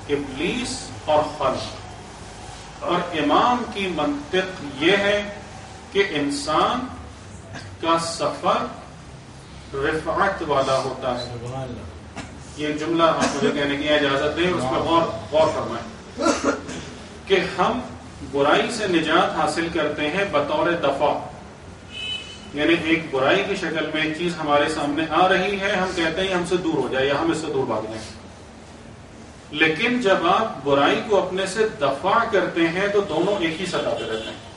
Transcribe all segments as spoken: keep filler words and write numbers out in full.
ابلیس اور خلق. اور امام کی منطق یہ ہے کہ انسان کا سفر رفعت والا ہوتا ہے. یہ جملہ آپ مجھے کہنے کی اجازت دیں، اس پہ غور غور فرمائیں کہ ہم برائی سے نجات حاصل کرتے ہیں بطور دفع. یعنی ایک برائی کی شکل میں ایک چیز ہمارے سامنے آ رہی ہے، ہم کہتے ہیں ہم سے دور ہو جائے یا ہم اس سے دور بھاگ جائیں. لیکن جب آپ برائی کو اپنے سے دفع کرتے ہیں تو دونوں ایک ہی سطح پہ رہتے ہیں.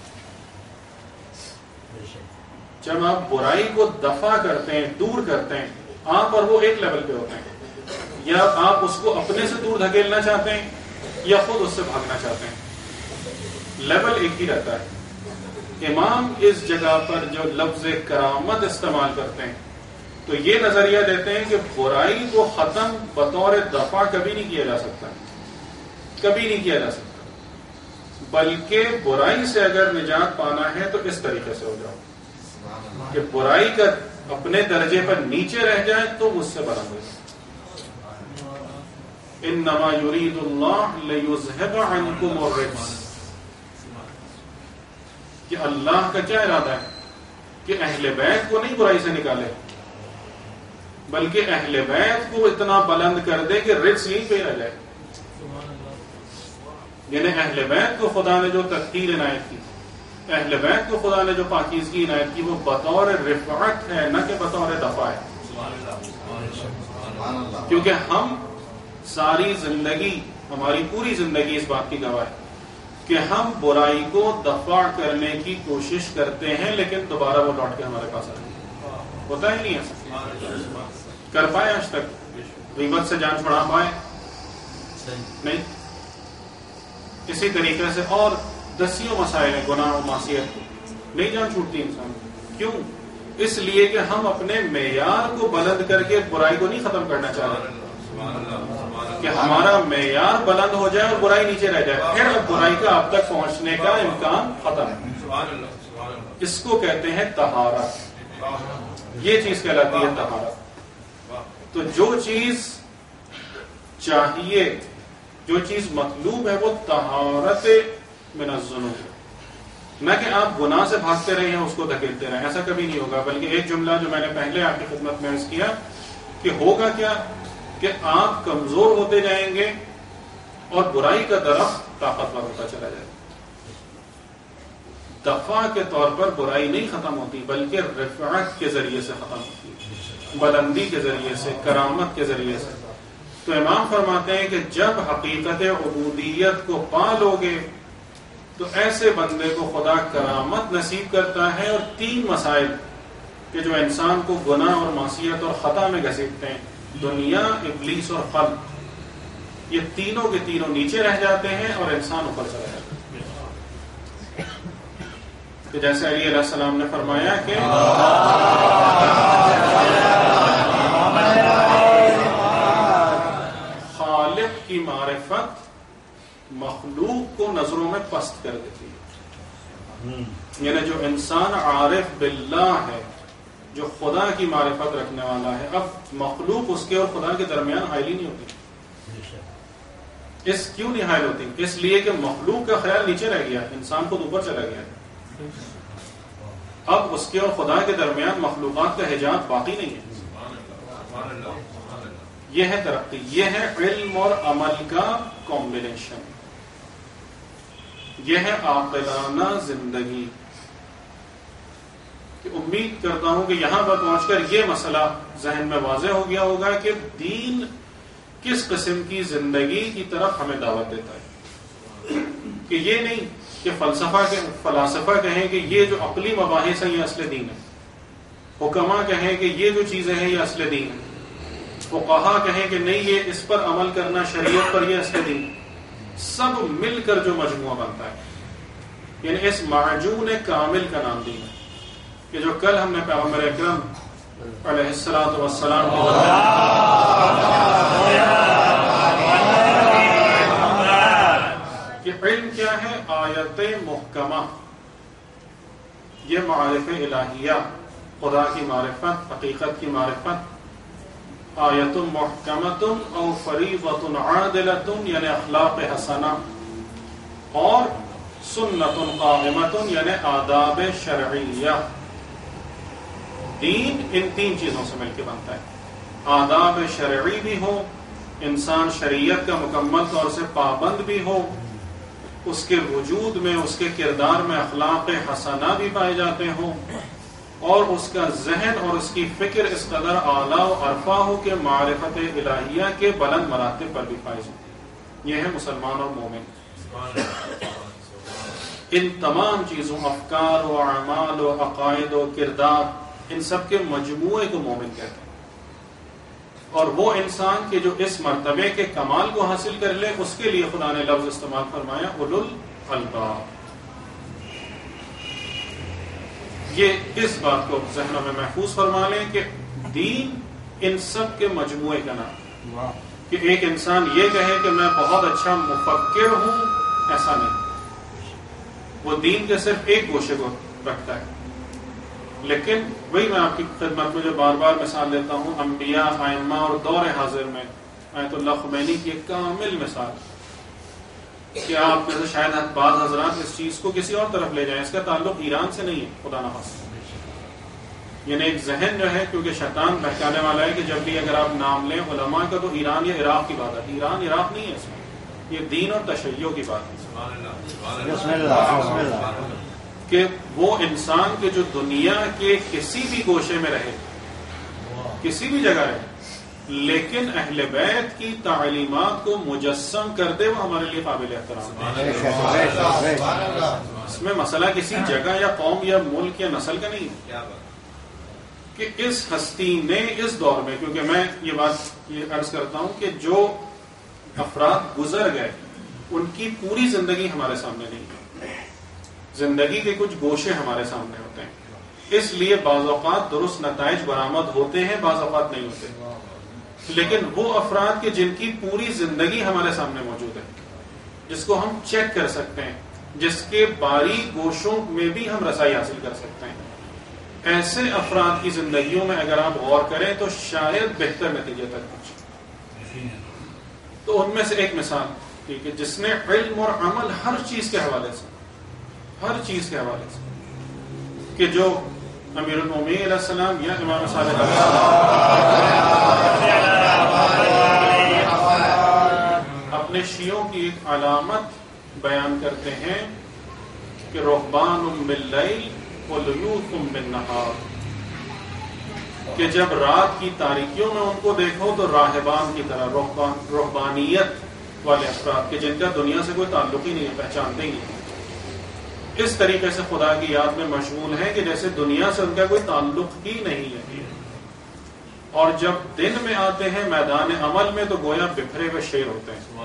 جب آپ برائی کو دفع کرتے ہیں، دور کرتے ہیں، آپ اور وہ ایک لیول پہ ہوتے ہیں. یا آپ اس کو اپنے سے دور دھکیلنا چاہتے ہیں یا خود اس سے بھاگنا چاہتے ہیں، لیول ایک ہی رہتا ہے. امام اس جگہ پر جو لفظ کرامت استعمال کرتے ہیں تو یہ نظریہ دیتے ہیں کہ برائی کو ختم بطور دفع کبھی نہیں کیا جا سکتا، کبھی نہیں کیا جا سکتا، بلکہ برائی سے اگر نجات پانا ہے تو اس طریقے سے ہو جاؤ کہ برائی کا اپنے درجے پر نیچے رہ جائے تو مجھ سے بلند ہو جائے. انما یرید اللہ لیذھب عنکم الرجس. کہ اللہ کا کیا ارادہ ہے کہ اہل بیت کو نہیں برائی سے نکالے، بلکہ اہل بیت کو اتنا بلند کر دے کہ رجس یہیں پہ رہ جائے. یعنی اہل بیت کو خدا نے جو تطہیر عنایت کی، اہل بیت کو خدا نے جو پاکیزگی عنایت کی، وہ بطور رفعت ہے نہ کہ بطور دفع ہے. کیونکہ ہم ساری زندگی، ہماری پوری زندگی اس بات کی گواہ ہے کہ ہم برائی کو دفع کرنے کی کوشش کرتے ہیں، لیکن دوبارہ وہ لوٹ کے ہمارے پاس آتی ہے. ہوتا ہی نہیں ہے. کر پائے آج تک غیبت سے جان چھڑا پائے؟ نہیں. اسی طریقے سے اور دسیوں مسائل ہیں، گناہ و معصیت نہیں جان چھوٹتی انسان. کیوں؟ اس لیے کہ ہم اپنے معیار کو بلند کر کے برائی کو نہیں ختم کرنا چاہ رہے کہ ہمارا معیار بلند ہو جائے اور برائی نیچے رہ جائے، پھر اب برائی کا آپ تک پہنچنے کا امکان ختم ہے. اس کو کہتے ہیں طہارت. یہ چیز کہلاتی ہے طہارت. تو جو چیز چاہیے، جو چیز مطلوب ہے وہ طہارت من الذنوب، نہ کہ آپ گناہ سے بھاگتے رہے ہیں اس کو دھکیلتے رہیں. ایسا کبھی نہیں ہوگا. بلکہ ایک جملہ جو میں نے پہلے آپ کی خدمت میں عرض کیا کہ ہوگا کیا کہ آپ کمزور ہوتے جائیں گے اور برائی کا درخت طاقتور ہوتا چلا جائے گا. دفع کے طور پر برائی نہیں ختم ہوتی، بلکہ رفعت کے ذریعے سے ختم ہوتی ہے، بلندی کے ذریعے سے، کرامت کے ذریعے سے. تو امام فرماتے ہیں کہ جب حقیقت عبودیت کو پا لو گے تو ایسے بندے کو خدا کرامت نصیب کرتا ہے. اور تین مسائل کہ جو انسان کو گناہ اور معصیت اور خطا میں گھسیٹتے ہیں، دنیا، ابلیس اور خلق، یہ تینوں کے تینوں نیچے رہ جاتے ہیں اور انسان اوپر چلا جاتا ہے. کہ جیسے علی علیہ السلام نے فرمایا کہ خالق کی معرفت مخلوق کو نظروں میں پست کر دیتی ہے. یعنی جو انسان عارف باللہ ہے، جو خدا کی معرفت رکھنے والا ہے، اب مخلوق اس کے اور خدا کے درمیان حائل ہی نہیں ہوتی. اس کیوں نہیں حائل ہوتی؟ اس لیے کہ مخلوق کا خیال نیچے رہ گیا، انسان خود اوپر چلا گیا. اب اس کے اور خدا کے درمیان مخلوقات کا حجاب باقی نہیں ہے. یہ ہے ترقی، یہ ہے علم اور عمل کا کمبینیشن، یہ ہے عاقلانہ زندگی. کہ امید کرتا ہوں کہ یہاں پر پہنچ کر یہ مسئلہ ذہن میں واضح ہو گیا ہوگا کہ دین کس قسم کی زندگی کی طرف ہمیں دعوت دیتا ہے. کہ یہ نہیں کہ فلسفہ کے فلاسفہ کہیں کہ یہ جو عقلی مباحث ہیں یہ اصل دین ہے، حکما کہیں کہ یہ جو چیزیں ہیں یہ اصل دین ہے، فقہا کہیں کہ نہیں یہ اس پر عمل کرنا شریعت پر یہ اصل دین ہے. سب مل کر جو مجموعہ بنتا ہے، یعنی اس معجون کامل کا نام دین ہے. کہ جو کل ہم نے پیغمبر اکرم علیہ الصلوۃ والسلام کو کہ علم کیا ہے؟ آیت محکمہ، یہ معارف الہیہ، خدا کی معرفت، حقیقت کی معرفت. آیت محکمۃ او فریضۃ عادلۃ یعنی اخلاق حسنہ، اور سنت قائمۃ یعنی آداب شرعیہ. دین ان تین چیزوں سے مل کے بنتا ہے. آداب شرعی بھی ہو، انسان شریعت کا مکمل طور سے پابند بھی ہو، اس کے وجود میں اس کے کردار میں اخلاق حسنہ بھی پائے جاتے ہوں، اور اس کا ذہن اور اس کی فکر اس قدر اعلیٰ و عرفہ ہو کہ معرفت الہیہ کے بلند مراتب پر بھی فائز ہو. یہ ہے مسلمان اور مومن. ان تمام چیزوں، افکار و اعمال و عقائد و کردار، ان سب کے مجموعے کو مومن کہتے ہیں. اور وہ انسان کے جو اس مرتبے کے کمال کو حاصل کر لے، اس کے لیے خدا نے لفظ استعمال فرمایا اولو الالباب. یہ اس بات کو ذہنوں میں محفوظ فرما لیں کہ دین ان سب کے مجموعے کا نام. کہ ایک انسان یہ کہے کہ میں بہت اچھا مفکر ہوں، ایسا نہیں. وہ دین کے صرف ایک گوشے کو رکھتا ہے. لیکن وہی میں آپ کی خدمت میں جو بار بار مثال دیتا ہوں، انبیاء، ائمہ اور دور حاضر میں آیت اللہ خمینی کی ایک کامل مثال کہ آپ میں سے شاید بعض حضرات اس چیز کو کسی اور طرف لے جائیں. اس کا تعلق ایران سے نہیں ہے، خدا نخواستہ. یعنی ایک ذہن جو ہے، کیونکہ شیطان بہکانے والا ہے کہ جب بھی اگر آپ نام لیں علماء کا تو ایران یا عراق کی بات ہے. ایران عراق نہیں ہے، اس میں یہ دین اور تشیع کی بات ہے. کہ وہ انسان کے جو دنیا کے کسی بھی گوشے میں رہے، کسی بھی جگہ رہے، لیکن اہل بیت کی تعلیمات کو مجسم کر دے، وہ ہمارے لیے قابل احترام ہے. اس میں مسئلہ کسی جگہ یا قوم یا ملک یا نسل کا نہیں ہے. کہ اس ہستی نے اس دور میں، کیونکہ میں یہ بات یہ عرض کرتا ہوں کہ جو افراد گزر گئے ان کی پوری زندگی ہمارے سامنے نہیں ہے. زندگی کے کچھ گوشے ہمارے سامنے ہوتے ہیں. اس لیے بعض اوقات درست نتائج برآمد ہوتے ہیں، بعض اوقات نہیں ہوتے. لیکن وہ افراد کے جن کی پوری زندگی ہمارے سامنے موجود ہے، جس کو ہم چیک کر سکتے ہیں، جس کے باریک گوشوں میں بھی ہم رسائی حاصل کر سکتے ہیں، ایسے افراد کی زندگیوں میں اگر آپ غور کریں تو شاید بہتر نتیجے تک پہنچے. تو ان میں سے ایک مثال ٹھیک ہے، جس نے علم اور عمل ہر چیز کے حوالے سے ہر چیز کے حوالے سے کہ جو امیر المومنین علیہ السلام یا امام صادق علیہ السلام اپنے شیعوں کی ایک علامت بیان کرتے ہیں کہ رہبان باللیل ولیوث بالنہار، کہ جب رات کی تاریکیوں میں ان کو دیکھو تو راہبان کی طرح، رہبان رہبانیت والے افراد کے جن کا دنیا سے کوئی تعلق ہی نہیں ہے، پہچانتے ہی نہیں، اس طریقے سے خدا کی یاد میں مشغول ہیں کہ جیسے دنیا سے ان کا کوئی تعلق ہی نہیں ہے. اور جب دن میں آتے ہیں میدان عمل میں تو گویا بکھرے ہوئے شیر ہوتے ہیں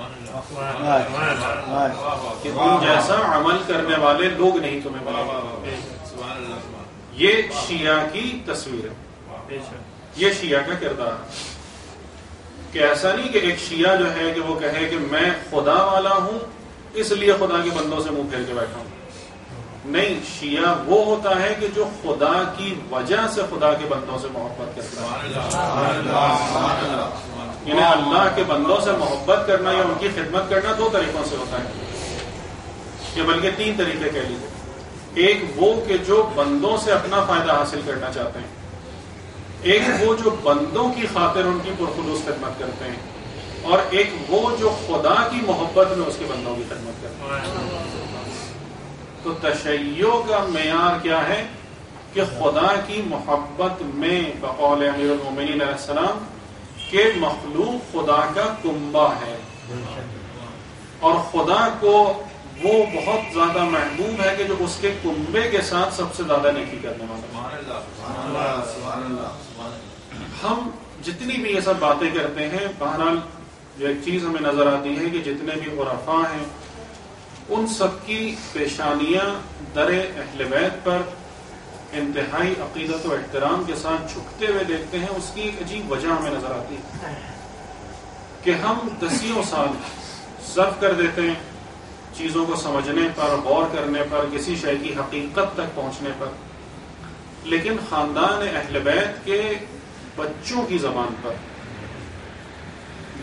کہ تم جیسا عمل کرنے والے لوگ نہیں تمہیں بنا. یہ شیعہ کی تصویر ہے، یہ شیعہ کا کردار ہے. کہ ایسا نہیں کہ ایک شیعہ جو ہے کہ وہ کہے کہ میں خدا والا ہوں اس لیے خدا کے بندوں سے منہ پھیر کے بیٹھا ہوں. نہیں، شیعہ وہ ہوتا ہے کہ جو خدا کی وجہ سے خدا کے بندوں سے محبت کرتا ہے. یعنی اللہ کے بندوں سے محبت کرنا یا ان کی خدمت کرنا دو طریقوں سے ہوتا ہے، یا بلکہ تین طریقے کہہ لیجیے. ایک وہ کہ جو بندوں سے اپنا فائدہ حاصل کرنا چاہتے ہیں، ایک وہ جو بندوں کی خاطر ان کی پرخلوص خدمت کرتے ہیں، اور ایک وہ جو خدا کی محبت میں اس کے بندوں کی خدمت کرتے ہیں. تو تشیع کا معیار کیا ہے کہ خدا کی محبت میں بقول امیر المومنین علیہ السلام کہ مخلوق خدا کا کنبہ ہے، اور خدا کو وہ بہت زیادہ محبوب ہے کہ جو اس کے کنبے کے ساتھ سب سے زیادہ نیکی کرنے والا. ہم جتنی بھی یہ سب باتیں کرتے ہیں، بہرحال جو ایک چیز ہمیں نظر آتی ہے کہ جتنے بھی عرفاء ہیں ان سب کی پیشانیاں در اہل بیت پر انتہائی عقیدت و احترام کے ساتھ جھکتے ہوئے دیکھتے ہیں. اس کی ایک عجیب وجہ ہمیں نظر آتی ہے کہ ہم دسیوں سال صرف کر دیتے ہیں چیزوں کو سمجھنے پر، غور کرنے پر، کسی شے کی حقیقت تک پہنچنے پر، لیکن خاندان اہل بیت کے بچوں کی زبان پر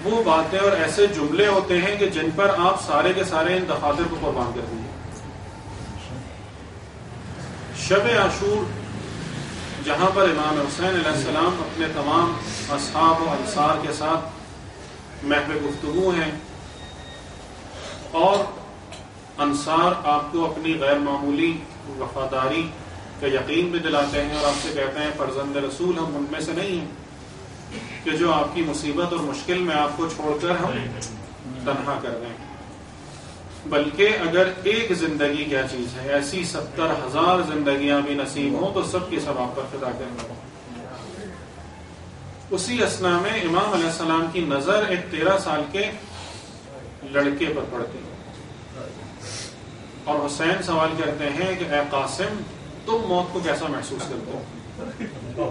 وہ باتیں اور ایسے جملے ہوتے ہیں کہ جن پر آپ سارے کے سارے ان دفاتر کو قربان کر دیجیے. شب عاشور جہاں پر امام حسین علیہ السلام اپنے تمام اصحاب و انصار کے ساتھ محو گفتگو ہیں اور انصار آپ کو اپنی غیر معمولی وفاداری کا یقین بھی دلاتے ہیں اور آپ سے کہتے ہیں فرزند رسول ہم ان میں سے نہیں ہیں کہ جو آپ کی مصیبت اور مشکل میں آپ کو چھوڑ کر ہم تنہا کر دیں، بلکہ اگر ایک زندگی کیا چیز ہے، ایسی ستر ہزار زندگیاں بھی نصیب ہوں تو سب کی سب آپ پر فدا کریں گے. اسی اسنا میں امام علیہ السلام کی نظر ایک تیرہ سال کے لڑکے پر پڑتی ہے اور حسین سوال کرتے ہیں کہ اے قاسم تم موت کو کیسا محسوس کرتے ہو؟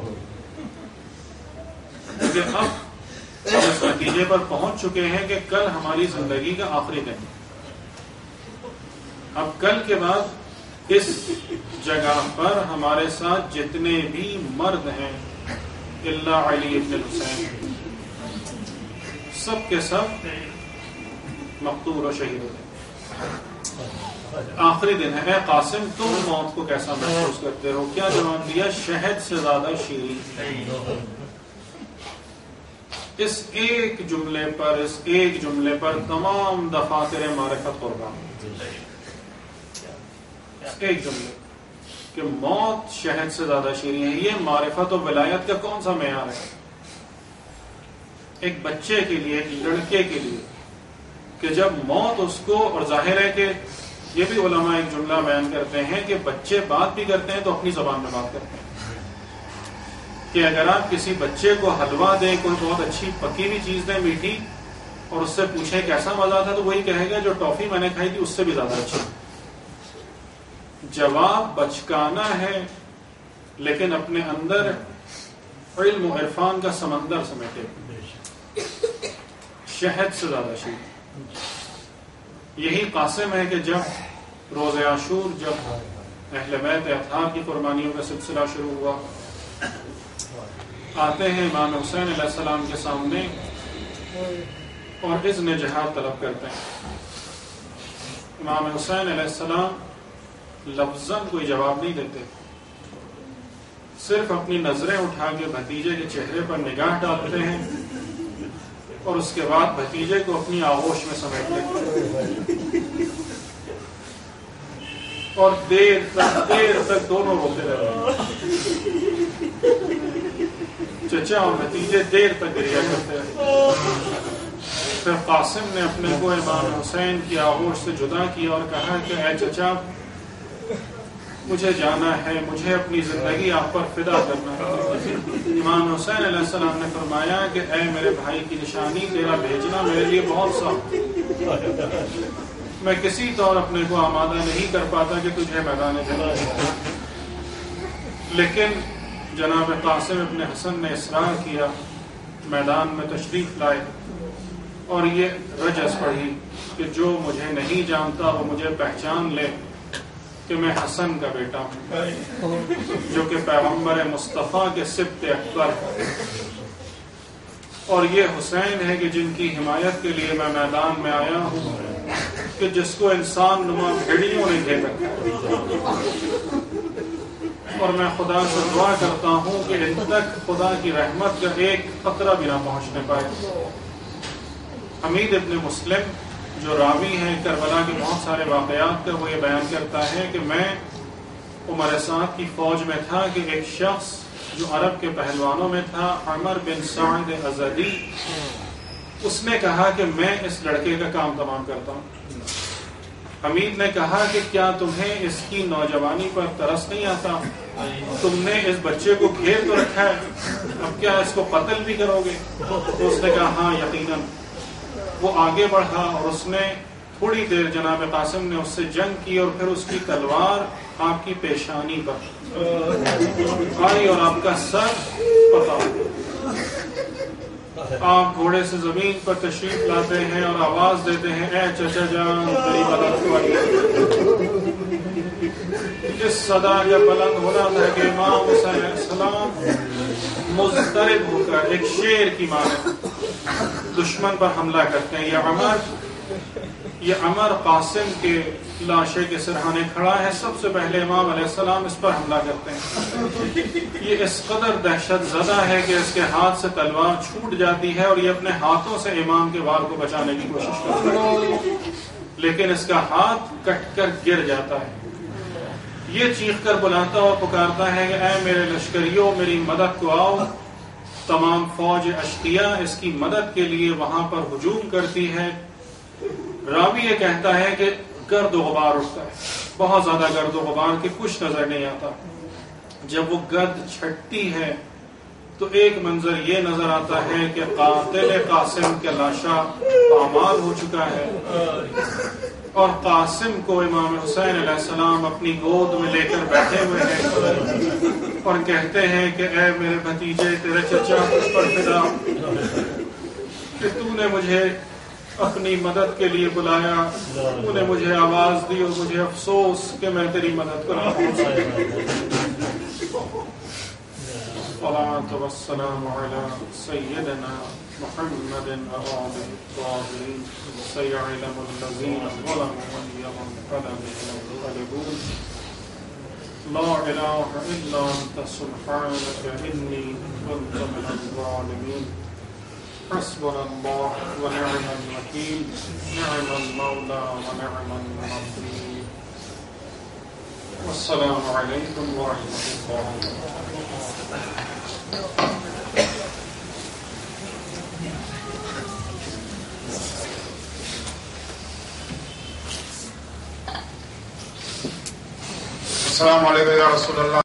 کیونکہ اب ہم اس نتیجے پر پہنچ چکے ہیں کہ کل ہماری زندگی کا آخری دن، اب کل کے بعد اس جگہ پر ہمارے ساتھ جتنے بھی مرد ہیں الا علی ابن الحسین سب کے سب مقتول و شہید ہوتے. آخری دن ہے. اے قاسم تم موت کو کیسا محسوس کرتے ہو؟ کیا جواب دیا؟ شہد سے زیادہ شیریں. اس ایک جملے پر اس ایک جملے پر تمام دفاتر معرفت قربان. ایک جملے کہ موت شہد سے زیادہ شیریں ہے. یہ معرفت و ولایت کا کون سا معیار ہے ایک بچے کے لیے، ایک لڑکے کے لیے، کہ جب موت اس کو، اور ظاہر ہے کہ یہ بھی علماء ایک جملہ بیان کرتے ہیں کہ بچے بات بھی کرتے ہیں تو اپنی زبان میں بات کرتے ہیں، کہ اگر آپ کسی بچے کو حلوہ دیں، کوئی بہت اچھی پکی ہوئی چیز دیں میٹھی، اور اس سے پوچھیں کیسا مزہ تھا، تو وہی کہے گا جو ٹافی میں نے کھائی تھی اس سے بھی زیادہ اچھی. جواب بچکانا ہے لیکن اپنے اندر علم و عرفان کا سمندر سمیٹے. شہد سے زیادہ شیر. یہی قاسم ہے کہ جب روز عاشور، جب اہل بیت اطہار کی قربانیوں کا سلسلہ شروع ہوا، آتے ہیں امام حسین علیہ السلام کے سامنے اور اذن جہاد طلب کرتے ہیں. امام حسین علیہ السلام لفظاً کوئی جواب نہیں دیتے، صرف اپنی نظریں اٹھا کے بھتیجے کے چہرے پر نگاہ ڈالتے ہیں اور اس کے بعد بھتیجے کو اپنی آغوش میں سمیٹ لیتے ہیں اور دیر تک دیر تک دونوں روتے رہتے ہیں. چچا اور بھتیجے دیر تک گریا کرتے رہتے. پھر قاسم نے اپنے کو امام حسین کی آغوش سے جدا کیا اور کہا کہ اے چچا مجھے جانا ہے، مجھے اپنی زندگی آپ پر فدا کرنا ہے. امام حسین علیہ السلام نے فرمایا کہ اے میرے بھائی کی نشانی، تیرا بھیجنا میرے لیے بہت سخت، میں کسی طور اپنے کو آمادہ نہیں کر پاتا کہ تجھے میدان جنگ. لیکن جناب قاسم ابن حسن نے اصرار کیا، میدان میں تشریف لائے اور یہ رجس پڑھی کہ جو مجھے نہیں جانتا وہ مجھے پہچان لے کہ میں حسن کا بیٹا ہوں جو کہ پیغمبر مصطفیٰ کے سبط اکبر ہے، اور یہ حسین ہے کہ جن کی حمایت کے لیے میں میدان میں آیا ہوں، کہ جس کو انسان نما بھیڑیوں نے گھیر رکھا. اور میں خدا سے دعا کرتا ہوں کہ ان تک خدا کی رحمت کا ایک قطرہ بھی نہ پہنچنے پائے. حمید ابن مسلم جو راوی ہیں کربلا کے بہت سارے واقعات کا، وہ یہ بیان کرتا ہے کہ میں عمر سعد کی فوج میں تھا کہ ایک شخص جو عرب کے پہلوانوں میں تھا، عمر بن سعد ازدی، اس نے کہا کہ میں اس لڑکے کا کام تمام کرتا ہوں. حمید نے کہا کہ کیا تمہیں اس کی نوجوانی پر ترس نہیں آتا؟ تم نے اس بچے کو گھیر تو رکھا ہے، اب کیا اس کو قتل بھی کرو گے؟ تو اس نے کہا ہاں یقیناً. وہ آگے بڑھا اور اس نے تھوڑی دیر جناب قاسم نے اس سے جنگ کی اور پھر اس کی تلوار آپ کی پیشانی پر آئی اور آپ کا سر پکا. آپ گھوڑے سے زمین پر تشریف لاتے ہیں اور آواز دیتے ہیں اے چچا جان تیری مدد والی. جس صدا کا بلند ہونا تھا کہ امام حسین علیہ السلام مضطرب ہو کر ایک شیر کی مانند دشمن پر حملہ کرتے ہیں. یہ عمر یہ عمر قاسم کے لاشے کے سرہانے کھڑا ہے. سب سے پہلے امام علیہ السلام اس پر حملہ کرتے ہیں. یہ اس قدر دہشت زدہ ہے کہ اس کے ہاتھ سے تلوار چھوٹ جاتی ہے اور یہ اپنے ہاتھوں سے امام کے وار کو بچانے کی کوشش کرتا ہے, لیکن اس کا ہاتھ کٹ کر گر جاتا ہے. یہ چیخ کر بلاتا اور پکارتا ہے کہ اے میرے لشکریوں, میری مدد کو آؤ. تمام فوج اشقیاء اس کی مدد کے لیے وہاں پر ہجوم کرتی ہے. راوی یہ کہتا ہے کہ گرد و غبار اٹھتا ہے, بہت زیادہ گرد و غبار کہ کچھ نظر نہیں آتا. جب وہ گرد چھٹتی ہے تو ایک منظر یہ نظر آتا ہے کہ قاتل قاسم کا لاشا پامال ہو چکا ہے اور قاسم کو امام حسین علیہ السلام اپنی گود میں لے کر بیٹھے ہوئے ہیں اور کہتے ہیں کہ اے میرے بھتیجے, تیرے چچا اس پر فدا کہ تو نے مجھے اپنی مدد کے لیے بلایا, تو نے مجھے آواز دی اور مجھے افسوس کہ میں تیری مدد کر رہا ہوں. الصلاة والسلام على سيدنا محمد وآله الطاهرين سيعلم الذين ظلموا أي منقلب ينقلبون. لا إله إلا أنت سبحانك إني كنت من الظالمين. حسبنا الله ونعم الوكيل, نعم المولى ونعم النصير. والسلام عليكم ورحمة الله وبركاته. السلام علیکم یا رسول اللہ.